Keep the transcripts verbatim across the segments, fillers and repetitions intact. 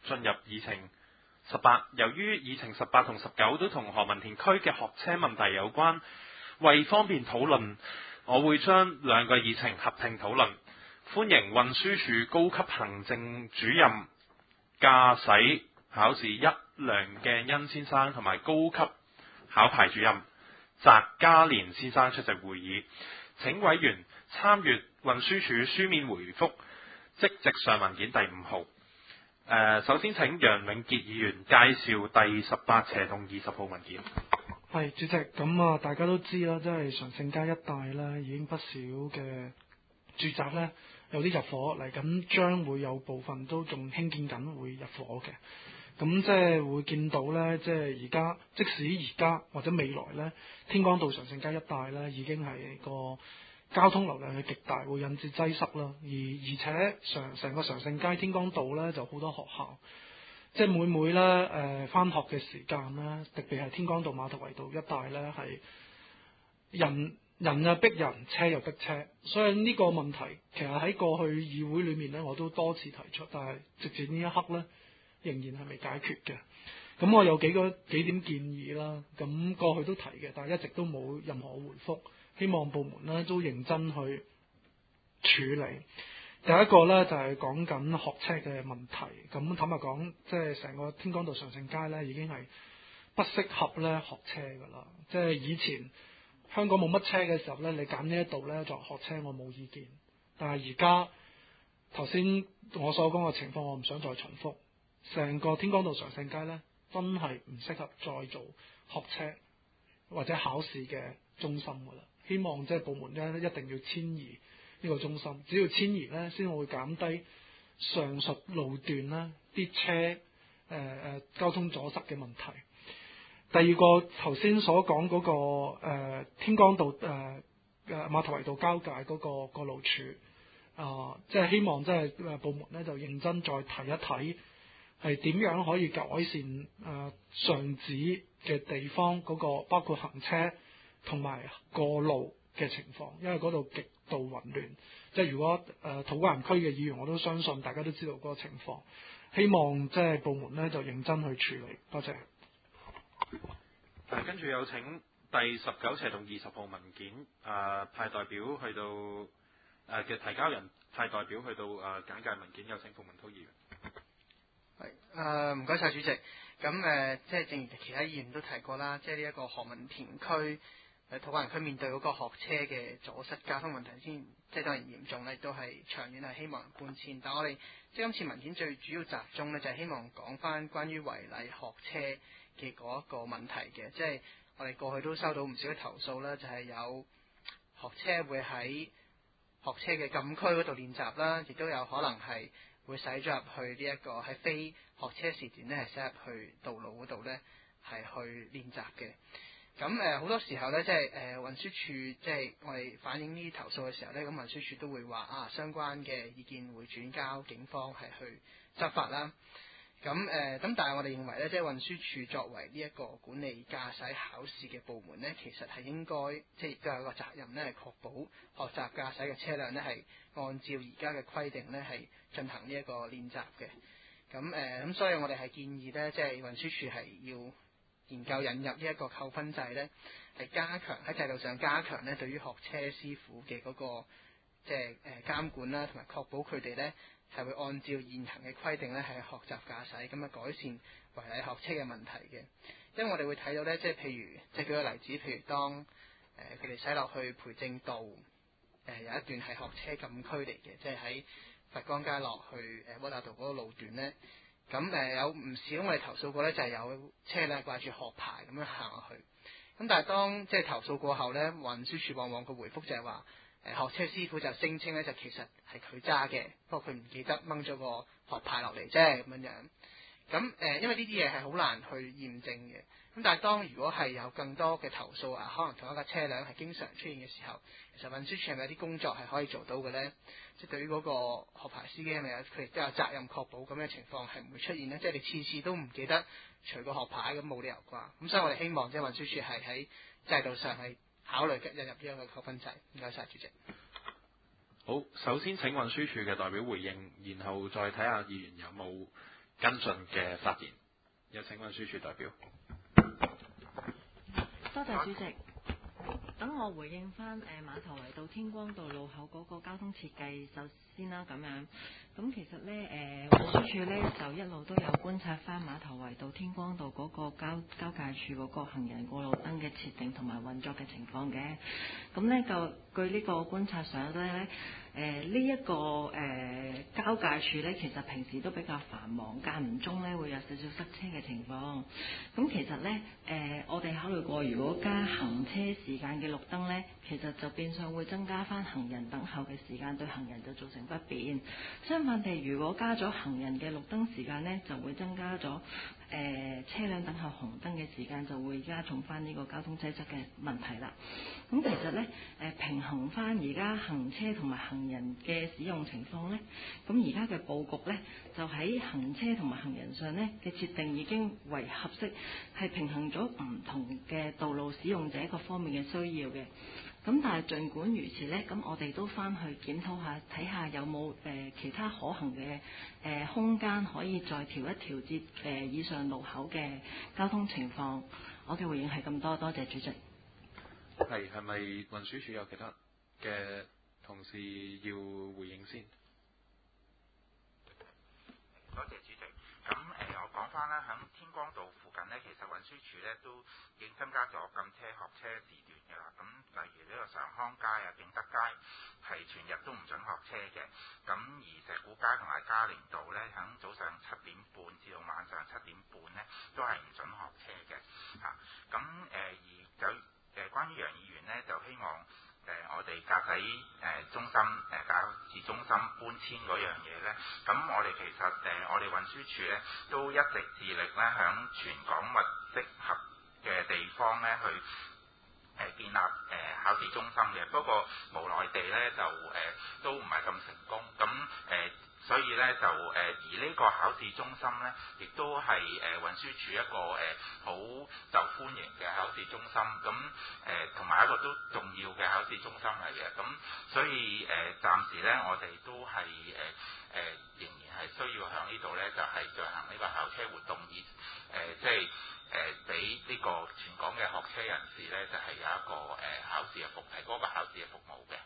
進入議程十八。由於議程十八同十九都同何文田區嘅學車問題有關，為方便討論，我會將兩個議程合併討論。歡迎運輸署高級行政主任駕駛考試一梁鏡恩先生同埋高級考牌主任翟家連先生出席會議。請委員參閱運輸署書面回覆即席上文件第五號。呃、首先請楊永傑議員介紹第十八斜同二十號文件。 係主席，咁啊，大家都知啦，即係常盛街一帶咧，已經不少嘅住宅咧有啲入伙嚟緊，將會有部分都仲興建緊會入伙嘅。咁即係會見到咧，即係而家即使而家或者未來咧，天光道常盛街一帶咧已經係個交通流量係極大，會引致擠塞啦。而而且常成個常盛街天光道咧就好多學校。即係每每咧誒返學嘅時間咧，特別係天光道馬頭圍道一帶咧，係人人又逼人，車又逼車，所以呢個問題其實喺過去議會裏面咧，我都多次提出，但係直至呢一刻咧，仍然係未解決嘅。咁我有幾個幾點建議啦，咁過去都提嘅，但係一直都冇任何回覆，希望部門咧都認真去處理。第一個咧就係講緊學車嘅問題，咁坦白講，即係成個天光道常盛街咧已經係不適合咧學車㗎啦。即係以前香港冇乜車嘅時候咧，你揀呢一度咧作學車，我冇意見。但係而家頭先我所講嘅情況，我唔想再重複。成個天光道常盛街咧，真係唔適合再做學車或者考試嘅中心㗎啦。希望即係部門咧一定要遷移呢個中心，只要遷移咧，先會減低上述路段啦啲車誒誒、呃、交通阻塞嘅問題。第二個頭先所講嗰、那個、呃、天光道誒誒、呃、馬頭圍道交界嗰、那個個路柱啊、呃，即係希望即係誒部門咧就認真再睇一睇，係點樣可以改善誒、呃、上址嘅地方嗰、那個包括行車同埋過路嘅情況，因為嗰度極度混亂。即係如果誒、呃、土瓜灣區嘅議員，我都相信大家都知道嗰個情況。希望即係部門咧就認真去處理。多謝。 誒，跟住有請第十九斜同二十號文件誒、呃、派代表去到誒嘅、呃、提交人派代表去到誒、呃、簡介文件，有請馮文滔議員。 係誒，唔該晒主席。咁誒、呃，即係正如其他議員都提過啦，即係呢一個何文田區。誒土瓜灣區面對嗰個學車嘅阻塞交通問題先，即係當然嚴重咧，亦都係長遠係希望人搬遷。但係我哋即係今次文件最主要集中咧，就係、是、希望講翻關於違例學車嘅嗰一個問題嘅。即係我哋過去都收到唔少嘅投訴啦，就係、是、有學車會喺學車嘅禁區嗰度練習啦，亦都有可能係會駛咗入去呢、這、一個喺非學車時段咧，係駛入去道路嗰度咧，係去練習嘅。咁誒好多時候咧，即係誒、呃、運輸署即係我哋反映呢啲投訴嘅時候咧，咁運輸署都會話啊，相關嘅意見會轉交警方係去執法啦。咁誒咁，但係我哋認為咧，即係運輸署作為呢一個管理駕駛考試嘅部門咧，其實係應該即係亦都有一個責任咧，係確保學習駕駛嘅車輛咧係按照而家嘅規定咧係進行呢一個練習嘅。咁誒咁，所以我哋係建議咧，即係運輸署係要研究引入呢一個扣分制咧，係加強喺制度上加強咧對於學車師傅嘅嗰個即係誒監管啦，同埋確保佢哋咧係會按照現行嘅規定咧係學習駕駛，咁啊改善違例學車嘅問題嘅。因為我哋會睇到咧，即係譬如即係舉個例子，譬如當誒佢哋駛落去培正道誒、呃、有一段係學車禁區嚟嘅，即係喺佛光街落去誒窩打道嗰個路段咧。咁誒、呃、有唔少我哋投訴過咧，就係、是、有車咧掛住學牌咁樣行落去。咁但係當即係投訴過後咧，運輸署往往個回覆就係話，誒、呃、學車師傅就聲稱咧，就其實係佢揸嘅，不過佢唔記得掹咗個學牌落嚟啫咁樣樣。咁誒、呃，因為呢啲嘢係好難去驗證嘅。咁但係當如果係有更多嘅投訴啊，可能同一架車輛係經常出現嘅時候，其實運輸署係咪有啲工作係可以做到嘅咧？即係對於嗰個學牌司機係咪有佢亦都有責任確保咁嘅情況係唔會出現呢？即係你次次都唔記得除個學牌咁冇理由啩？咁所以我哋希望即係運輸署係喺制度上係考慮引入呢一個扣分制。唔該晒，主席。 好，首先請運輸署嘅代表回應，然後再睇下議員有冇跟進嘅發言。有請運輸署代表。 多謝主席。等我回應翻誒馬頭圍道天光道路口嗰個交通設計首先啦，咁樣咁其實咧誒運輸署咧就一路都有觀察翻馬頭圍道天光道嗰個交交界處嗰個行人過路燈嘅設定同埋運作嘅情況嘅。咁咧就據呢個觀察上咧。誒呢一個誒、呃、交界處咧，其實平時都比較繁忙，間唔中咧會有少少塞車嘅情況。咁其實咧誒、呃，我哋考慮過，如果加行車時間嘅綠燈咧，其實就變相會增加翻行人等候嘅時間，對行人就造成不便。相反地，如果加咗行人嘅綠燈時間咧，就會增加咗誒、呃、車輛等候紅燈嘅時間，就會加重翻呢個交通擠塞嘅問題啦。咁其實咧誒、呃、平衡翻而家行車同埋行人嘅使用情況呢，咁而家嘅佈局呢，就喺行車同埋行人上呢嘅設定已經為合適，係平衡咗唔同嘅道路使用者各方面嘅需要嘅。咁但係儘管如此呢，咁我哋都翻去檢討下，睇下有冇誒、呃、其他可行嘅誒、呃、空間可以再調一調節誒以上路口嘅交通情況。我嘅回應係咁多，多謝主席。 係係咪運輸署有其他嘅同事要回應先？ 多謝主席。咁誒、呃，我講翻啦，喺天光道附近呢，其實運輸署咧都已經增加咗禁車學車時段嘅啦。咁例如呢個常康街啊、景德街係全日都唔准學車嘅。咁而石鼓街同埋嘉寧道咧，喺早上七點半至到晚上七點半咧，都係唔准學車嘅。嚇、啊，咁誒、呃、而就誒、呃、關於楊議員咧，就希望。誒、呃，我哋駕駛誒中心誒駕駛中心搬遷嗰樣嘢咧，咁我哋其實誒、呃、我哋運輸署咧都一直致力咧響全港物適合嘅地方咧去誒、呃、建立誒、呃、考試中心嘅，不過無奈地咧就誒、呃、都唔係咁成功，咁誒。呃所以咧就誒、呃，而呢個考試中心咧，亦都係誒、呃、運輸署一個誒好、呃、受歡迎嘅考試中心，咁誒同埋一個都重要嘅考試中心嚟嘅，咁所以誒、呃、暫時咧我哋都係誒誒仍然係需要喺呢度咧，就係、是、進行呢個考車活動，以誒、呃、即係誒俾呢個全港嘅學車人士咧，就係、是、有一個誒、呃、考試嘅服提嗰個考試嘅服務嘅。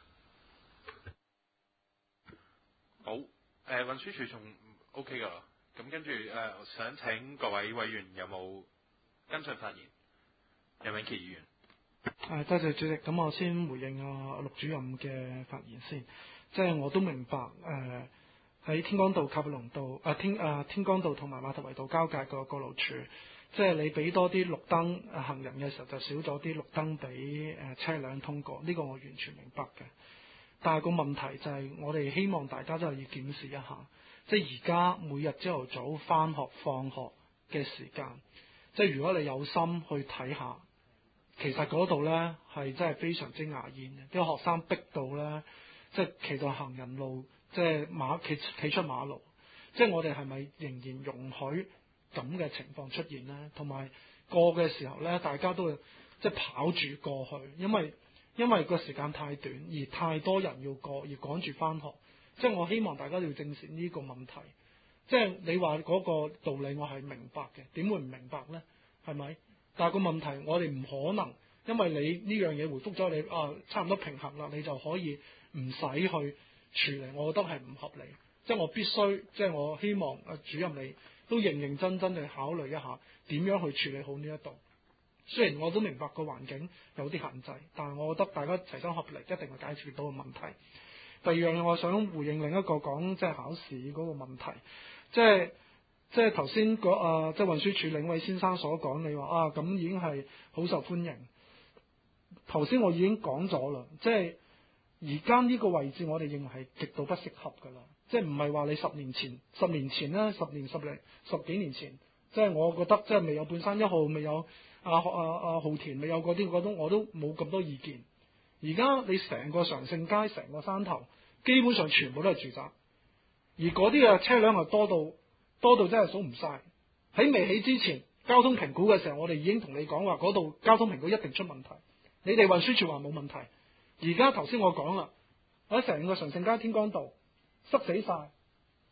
好。誒、呃、運輸署仲 O K 㗎啦，咁跟住誒、呃，想請各位委員有冇跟進發言？楊永琪議員。 誒，多謝主席。咁我先回應啊陸主任嘅發言先。即係我都明白誒喺、呃、天光道、卡布隆道啊天啊天光道同埋馬頭圍道交界個過路處，即係你俾多啲綠燈、呃、行人嘅時候，就少咗啲綠燈俾誒、呃、車輛通過。呢、這個我完全明白嘅。但係個問題就係，我哋希望大家都係要檢視一下，即係而家每日朝頭早返學放學嘅時間，即係如果你有心去睇下，其實嗰度呢係真係非常之牙煙嘅，啲學生逼到呢，即係企到行人路，即係馬企企出馬路，即係我哋係咪仍然容許咁嘅情況出現呢？同埋過嘅時候呢，大家都即係跑住過去，因為。因為個時間太短，而太多人要過，而趕住返學，即係我希望大家都要正視呢個問題。即係你話嗰個道理，我係明白嘅，點會唔明白呢？係咪？但係個問題，我哋唔可能，因為你呢樣嘢回覆咗你啊，差唔多平衡啦，你就可以唔使去處理。我覺得係唔合理。即係我必須，即係我希望啊主任你都認認真真地考慮一下，點樣去處理好呢一度。雖然我都明白個環境有啲限制，但係我覺得大家齊心合力一定會解決到個問題。第二樣嘢，我想回應另一個講即係考試嗰個問題，即係即係頭先嗰啊即係運輸署領委先生所講，你話啊咁已經係好受歡迎。頭先我已經講咗啦，即係而家呢個位置我哋認為係極度不適合㗎啦，即係唔係話你十年前、十年前啦、十年、十零、十幾年前，即係我覺得即係未有半山一號，未有。阿阿阿浩田未有嗰啲，我都我都冇咁多意見。而家你成個常盛街、成個山頭，基本上全部都係住宅，而嗰啲嘅車輛係多到多到真係數唔晒。喺未起之前，交通評估嘅時候，我哋已經同你講話，嗰度交通評估一定出問題。你哋運輸署話冇問題，而家頭先我講啦，喺成個常盛街天光道塞死晒，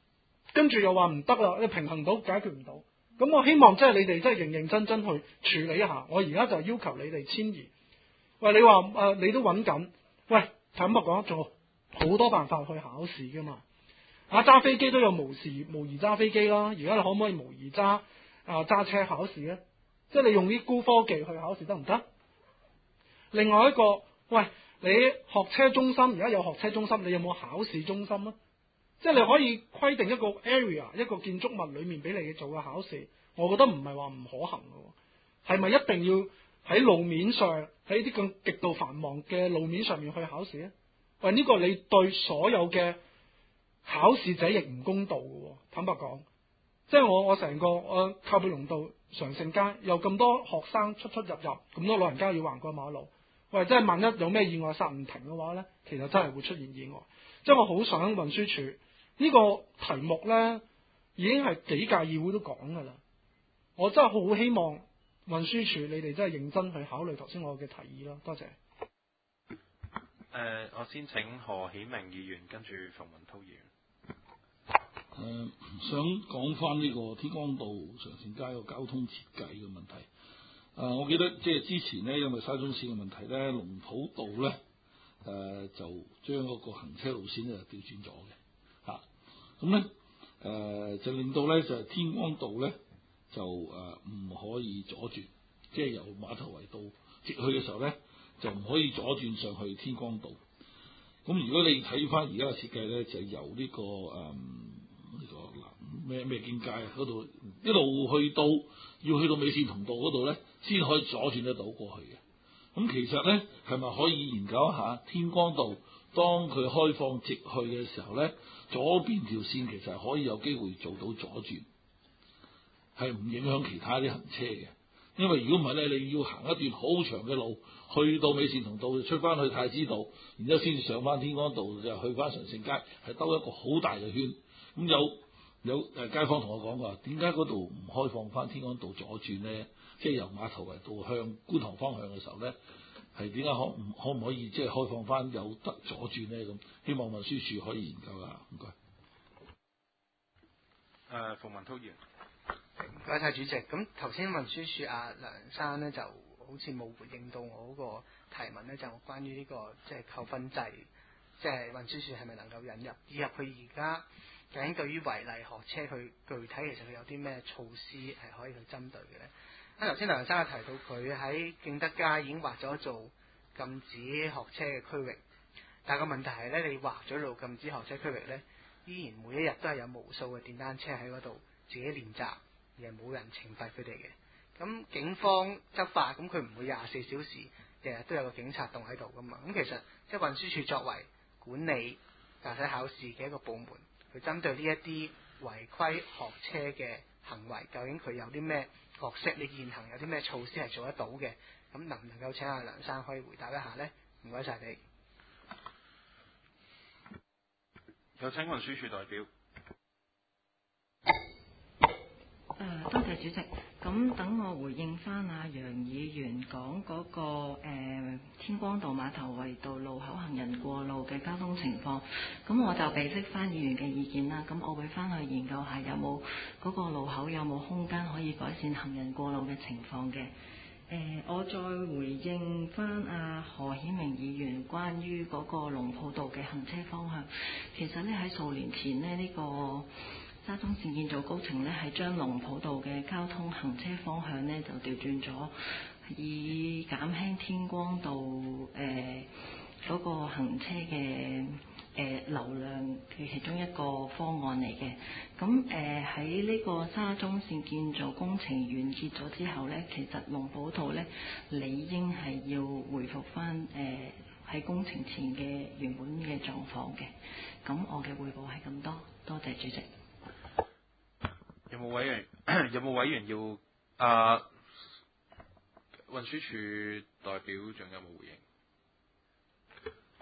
跟住又話唔得啦，你平衡到解決唔到。咁我希望即係你哋真係認認真真去處理一下。我而家就要求你哋遷移。喂，你話誒、呃、你都揾緊，喂，坦白講，仲有好多辦法去考試噶嘛。啊，揸飛機都有模擬模擬揸飛機啦。而家你可唔可以模擬揸啊揸車考試咧？即係你用啲高科技去考試得唔得？另外一個，喂，你學車中心而家有學車中心，你有冇考試中心啊？即係你可以規定一個 area 一個建築物裏面俾你做嘅考試，我覺得唔係話唔可行嘅。係咪一定要喺路面上喺啲咁極度繁忙嘅路面上面去考試咧？喂，呢個你對所有嘅考試者亦唔公道嘅。坦白講，即係我我成個我靠背龍道常盛街有咁多學生出出入入，咁多老人家要橫過馬路。喂，即係萬一有咩意外剎唔停嘅話咧，其實真係會出現意外。即係我好想運輸署呢個題目咧，已經係幾屆議會都講噶啦。我真係好希望運輸署你哋真係認真去考慮頭先我嘅提議啦。多謝。 誒、呃，我先請何顯明議員，跟住馮文濤議員。 誒、呃，想講翻呢個天光道常盛街個交通設計嘅問題。誒、呃，我記得即係之前呢，因為沙中線嘅問題咧，龍浦道咧誒、呃、就將嗰個行車路線咧調轉咗嘅嚇。咁咧誒就令到咧就係天光道咧就誒唔、呃、可以左轉，即係由馬頭圍道直去嘅時候咧就唔可以左轉上去天光道。咁如果你睇翻而家嘅設計咧，就由呢、這個誒。嗯咩咩經街嗰度一路去到要去到美善同道嗰度咧，先可以左轉得到過去嘅。咁其實咧，係咪可以研究一下天光道，當佢開放直去嘅時候咧，左邊條線其實係可以有機會做到左轉，係唔影響其他啲行車嘅。因為如果唔係咧，你要行一段好長嘅路，去到美善同道，出翻去太子道，然之後先至上翻天光道，就去翻常盛街，係兜一個好大嘅圈。咁有有誒街坊同我講話，點解嗰度唔開放翻天光道左轉咧？即係由馬頭圍道向觀塘方向嘅時候咧，係點解可唔可唔可以即係開放翻有得左轉咧？咁希望運輸署可以研究下。唔該。誒、 呃，馮文濤議員。 唔該晒主席。咁頭先運輸署阿梁生咧就好似冇回應到我嗰個提問咧，就關於呢、這個即係扣分制，即係運輸署係咪能夠引入以入去而家？究竟對於違例學車，佢具體其實佢有啲咩措施係可以去針對嘅咧？啊，頭先梁生提到佢喺敬德街已經劃咗做禁止學車嘅區域，但係個問題係咧，你劃咗路禁止學車區域咧，依然每一日都係有無數嘅電單車喺嗰度自己練習，而係冇人懲罰佢哋嘅。咁警方執法，咁佢唔會廿四小時日日都有個警察棟喺度噶嘛？咁其實即係運輸署作為管理駕駛考試嘅一個部門，佢針對呢一啲違規學車嘅行為，究竟佢有啲咩角色？你現行有啲咩措施係做得到嘅？咁能唔能夠請阿梁生可以回答一下呢？唔該晒你。 有請運輸署代表。 誒、呃，多謝主席。咁等我回應翻阿楊議員講嗰、那個、呃、天光道馬頭圍道路口行人過路嘅交通情況。咁我就備悉翻議員嘅意見啦。咁我會翻去研究下有冇嗰個路口有冇空間可以改善行人過路嘅情況嘅。誒、呃，我再回應翻阿何顯明議員關於嗰個龍浦道嘅行車方向。其實咧喺數年前呢，呢、這個沙中線建造工程呢，係將龍浦道嘅交通行車方向呢就調轉咗，以減輕天光道誒嗰、呃那個行車嘅誒、呃、流量嘅其中一個方案嚟嘅。咁誒喺呢個沙中線建造工程完結咗之後呢，其實龍浦道呢理應係要回復翻誒喺工程前嘅原本嘅狀況嘅。咁我嘅彙報係咁多，多謝主席。 有冇委員？有冇委員要？啊，運輸署代表仲有冇回應？ 誒，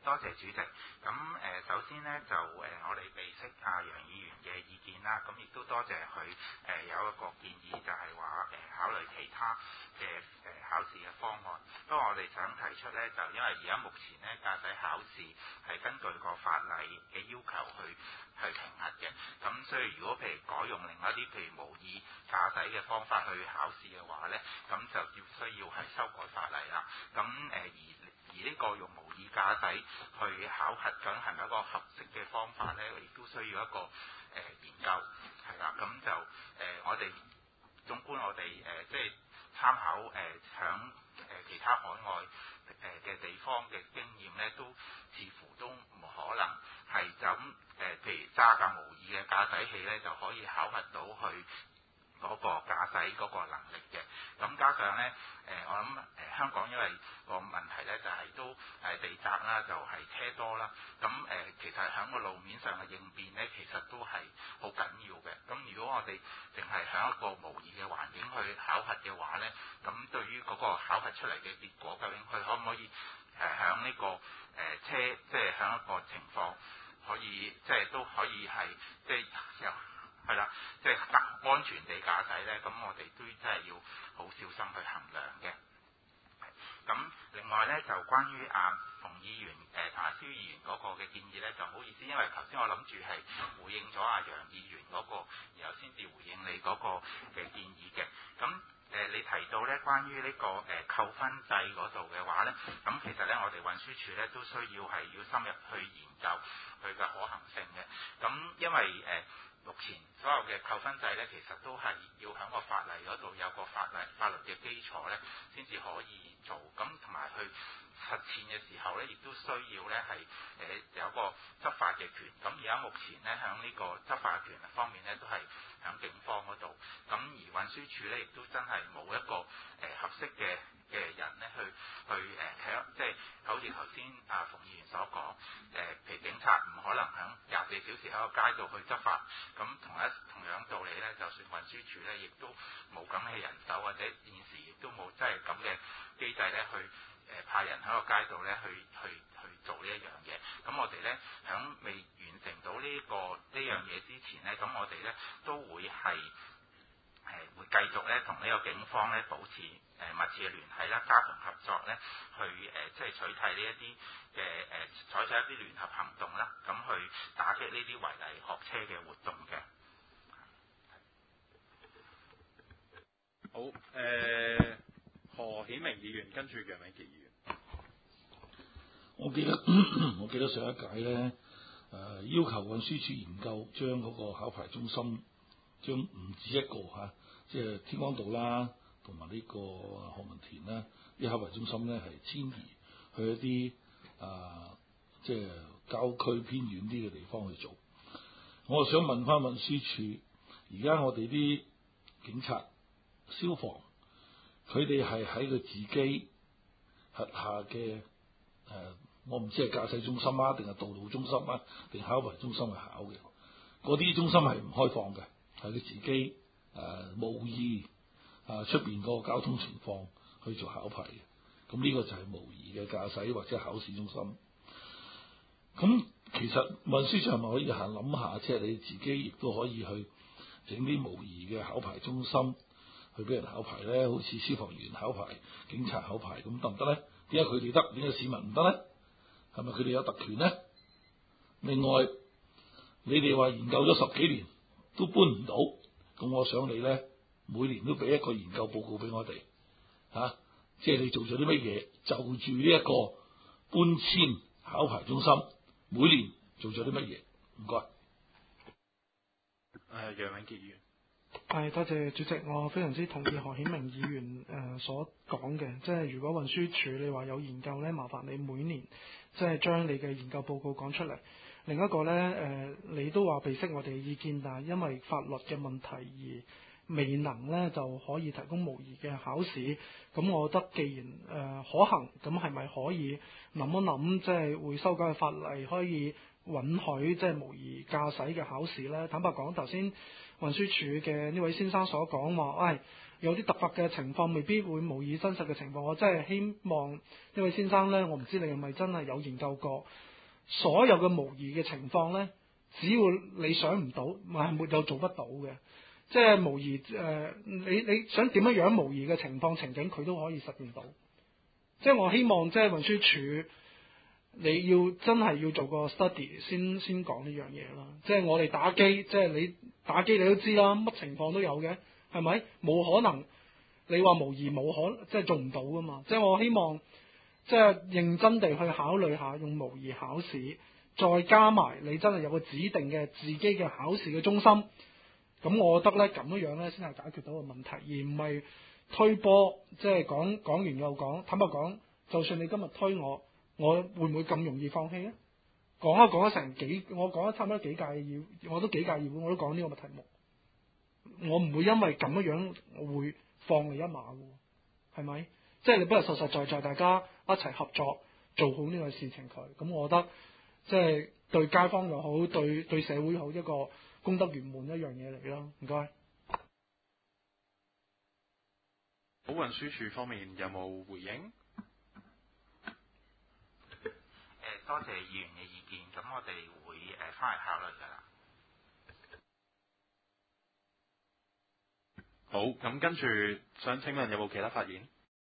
多謝主席。咁誒、呃，首先呢，就誒、呃，我哋備悉阿楊議員嘅意見啦。咁亦都多謝佢誒、呃、有一個建議，就係話誒考慮其他嘅誒、呃、考試嘅方案。不過我哋想提出呢，就因為而家目前呢，駕駛考試係根據個法例嘅要求去去評核嘅。咁所以如果譬如改用另外一啲譬如模擬駕駛嘅方法去考試嘅話呢，咁就要需要係修改法例啦。咁誒、呃、而而呢個用模擬駕駛去考核究竟係咪一個合適嘅方法呢？亦都需要一個誒、呃、研究，係啦。咁就誒、呃、我哋縱觀我哋誒、呃、即係參考誒響誒其他海外誒嘅地方嘅經驗呢，都似乎都唔可能係就咁誒，譬如揸架模擬嘅駕駛器呢，就可以考核到去嗰個駕駛嗰個能力嘅。咁加上呢，誒、呃、我諗誒、呃、香港因為個問題呢，就係、是、都誒地窄啦，就係、是、車多啦。咁誒、呃、其實喺個路面上嘅應變呢，其實都係好緊要嘅。咁如果我哋淨係喺一個模擬嘅環境去考核嘅話呢，咁對於嗰個考核出嚟嘅結果，究竟佢可唔可以誒喺呢個誒、呃、車，即係喺一個情況可以即係都可以係即係由係啦，即係安全地駕駛呢，咁我哋都真係要好小心去衡量嘅。咁另外呢，就關於阿馮議員誒同埋蕭議員嗰個嘅建議呢，就唔好意思，因為頭先我諗住係回應咗阿楊議員嗰、那個，然後先至回應你嗰個嘅建議嘅。咁誒、呃，你提到呢關於呢、這個誒、呃、扣分制嗰度嘅話呢，咁其實呢，我哋運輸署呢都需要係要深入去研究佢嘅可行性嘅。咁因為誒。呃目前所有嘅扣分制呢，其實都係要喺個法例嗰度有個法例法律嘅基礎呢，先至可以做。咁同埋去實踐嘅時候呢，亦都需要呢係誒有個執法嘅權。咁而家目前呢，喺呢個執法嘅權方面呢，都係喺警方嗰度。咁而運輸署呢，亦都真係冇一個誒、呃、合適嘅嘅人呢去去誒喺、呃、即係好似頭先啊馮議員所講，誒、呃、譬如警察唔可能喺廿四小時喺個街度去執法。咁同一同樣道理呢，就算運輸署呢，亦都冇咁嘅人手，或者現時亦都冇真係咁嘅機制呢，去誒、呃、派人喺個街度呢，去去去做呢一樣嘢。咁我哋呢，喺未完成到呢、呢個呢樣嘢之前呢，咁我哋呢都會係誒、呃、會繼續呢同呢個警方呢保持誒、呃、密切嘅聯繫啦，加強合作呢，去誒、呃、即係取締呢一啲嘅誒採取一啲聯合行動啦，咁去打擊呢啲違例學車嘅活動嘅。 好，誒、呃、何顯明議員跟住楊永傑議員。 我記得我記得上一屆呢，誒、呃、要求運輸署研究將嗰個考牌中心，將唔止一個嚇、啊，即係天光道啦，同埋呢個何文田啦，啲考牌中心呢係遷移去一啲啊、呃，即係郊區偏遠啲嘅地方去做。我想問翻運輸署，而家我哋啲警察、消防，佢哋係喺佢自己轄下嘅誒、呃，我唔知係駕駛中心啊，定係道路中心啊，定考牌中心去考嘅。嗰啲中心係唔開放嘅，係佢自己誒模擬啊出邊嗰個交通情況去做考牌嘅。咁呢個就係模擬嘅駕駛或者考試中心。咁其實運輸署係咪可以行諗下，即係你自己亦都可以去整啲模擬嘅考牌中心，去俾人考牌咧？好似消防員考牌、警察考牌咁得唔得咧？點解佢哋得，點解市民唔得咧？係咪佢哋有特權咧？另外，你哋話研究咗十幾年都搬唔到，咁我想你咧每年都俾一個研究報告俾我哋，嚇、啊，即係你做咗啲乜嘢，就住呢一個搬遷考牌中心，每年做咗啲乜嘢？唔該。 誒，楊永傑議員。 係，多謝主席，我非常之同意何顯明議員誒、呃、所講嘅，即係如果運輸署你話有研究呢，麻煩你每年即係將你嘅研究報告講出嚟。另一個呢，誒、呃，你都話備悉我哋嘅意見，但係因為法律嘅問題而未能呢就可以提供模擬嘅考試。咁我覺得既然誒、呃、可行，咁係咪可以諗一諗，即係會修改嘅法例可以允許即係模擬駕駛嘅考試呢？坦白講，頭先運輸署嘅呢位先生所講話，唉、哎，有啲突發嘅情況未必會模擬真實嘅情況。我真係希望呢位先生呢，我唔知你係咪真係有研究過所有嘅模擬嘅情況呢，只要你想唔到，係沒有做不到嘅。即係模擬誒、呃，你你想點樣樣模擬嘅情況情景，佢都可以實現到。即係我希望，即係運輸署。你要真係要做個 study 先先講呢樣嘢啦，即係我哋打機，即係你打機你都知啦，乜情況都有嘅，係咪？冇可能你話模擬冇可，即係做唔到噶嘛。即係我希望即係認真地去考慮下用模擬考試，再加埋你真係有個指定嘅自己嘅考試嘅中心，咁我覺得咧咁樣樣咧先係解決到個問題，而唔係推波，即係講講完又講。坦白講，就算你今日推我。我會唔會咁容易放棄咧？講一講咗成幾，我講咗差唔多幾屆議，我都幾屆議會，我都講呢個題目。我唔會因為咁樣樣，我會放你一馬嘅，係咪？即係你不如實實在在大家一齊合作做好呢個事情佢。咁我覺得即係對街坊又好，對對社會好，一個功德圓滿一樣嘢嚟咯。唔該。 好，運輸署方面有冇回應？ 多謝議員嘅意見，咁我哋會誒翻嚟考慮㗎啦。 好，咁跟住想請問有冇其他發言？